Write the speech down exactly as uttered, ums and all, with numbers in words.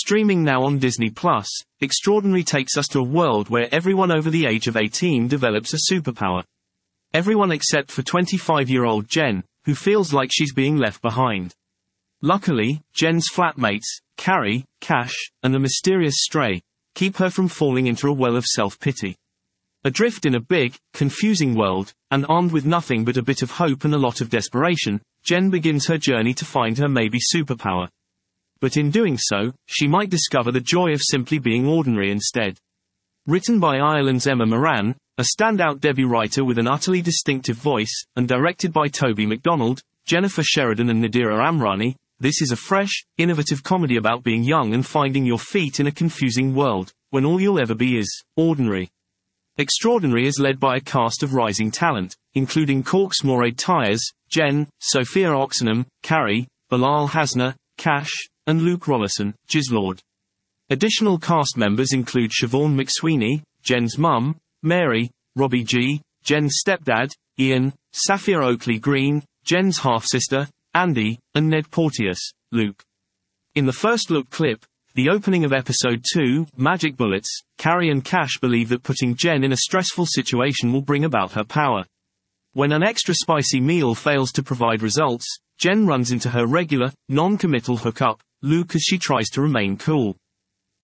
Streaming now on Disney Plus, Extraordinary takes us to a world where everyone over the age of eighteen develops a superpower. Everyone except for twenty-five-year-old Jen, who feels like she's being left behind. Luckily, Jen's flatmates, Carrie, Cash, and a mysterious stray, keep her from falling into a well of self-pity. Adrift in a big, confusing world, and armed with nothing but a bit of hope and a lot of desperation, Jen begins her journey to find her maybe superpower. But in doing so, she might discover the joy of simply being ordinary instead. Written by Ireland's Emma Moran, a standout debut writer with an utterly distinctive voice, and directed by Toby McDonald, Jennifer Sheridan and Nadira Amrani, this is a fresh, innovative comedy about being young and finding your feet in a confusing world, when all you'll ever be is ordinary. Extraordinary is led by a cast of rising talent, including Corks Moray Tyers, Jen, Sophia Oxenham, Carrie, Bilal Hasna, Cash, and Luke Rollason, Gislord. Additional cast members include Siobhan McSweeney, Jen's mum, Mary, Robbie G., Jen's stepdad, Ian, Safia Oakley Green, Jen's half-sister, Andy, and Ned Porteous, Luke. In the first look clip, the opening of episode two, Magic Bullets, Carrie and Cash believe that putting Jen in a stressful situation will bring about her power. When an extra spicy meal fails to provide results, Jen runs into her regular, non-committal hookup, Luke, as she tries to remain cool.